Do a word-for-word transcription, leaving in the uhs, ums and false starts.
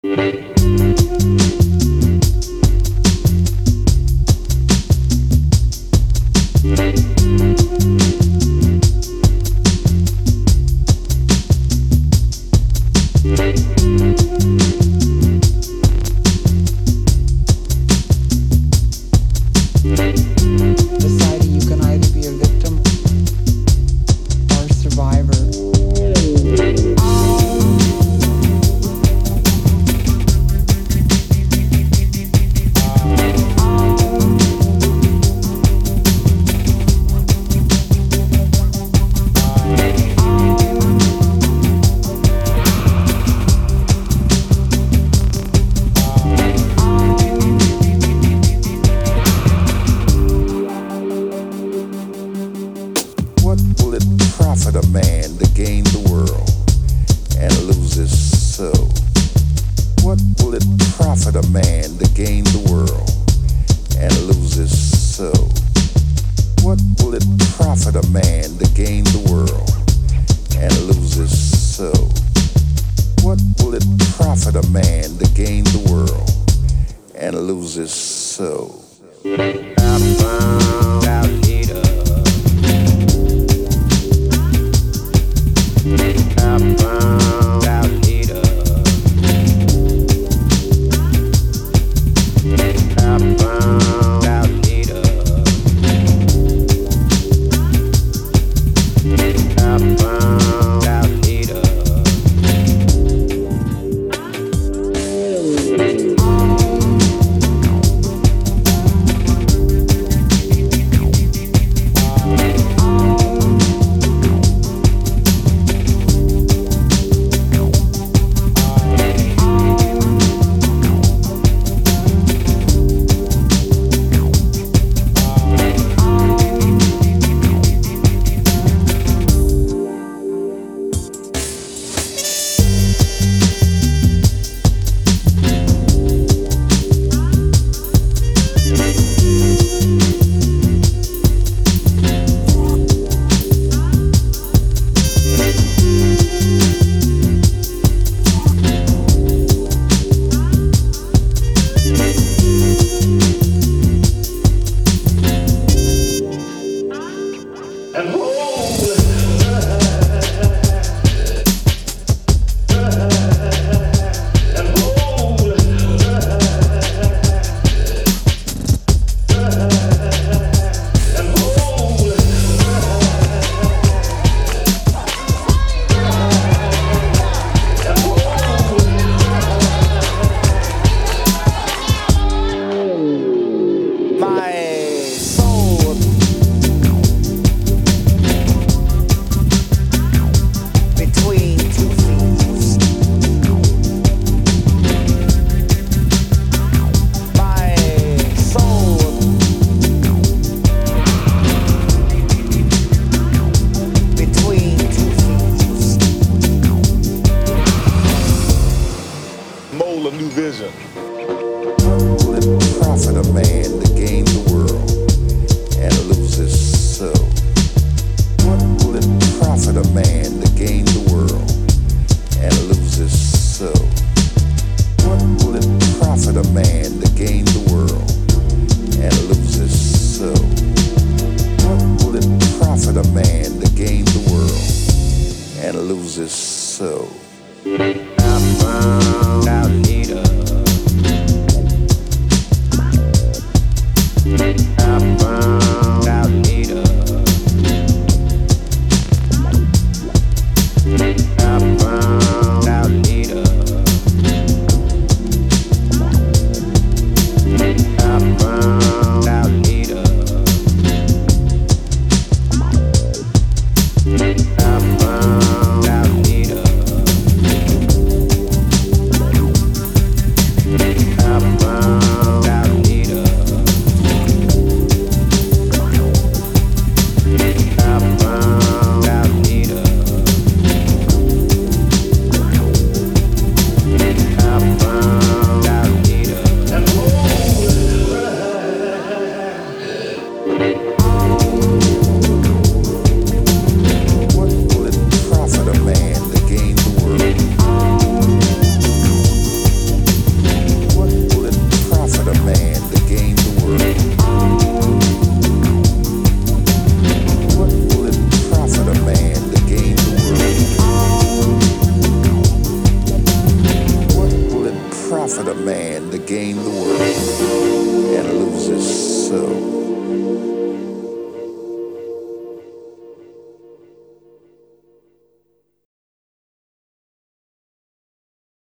Deciding you can either be a victim or a survivor. What will it profit a man to gain the world and lose his soul? What will it profit a man to gain the world and lose his soul? What will it profit a man to gain the world and lose his soul? What will it profit a man to gain the world and lose his soul? I found out later. I found out later. I found out later. I found out later. Mole a new vision. What will it profit a man to gain the world and lose his soul? What will it profit a man to gain the world and lose his soul? What will it profit a man to gain the world and lose his soul? What will it profit a man to gain the world and lose his soul? I found out later. I found out later. I found out later. I found out later. I found out later. profit a man to gain the world and lose his soul?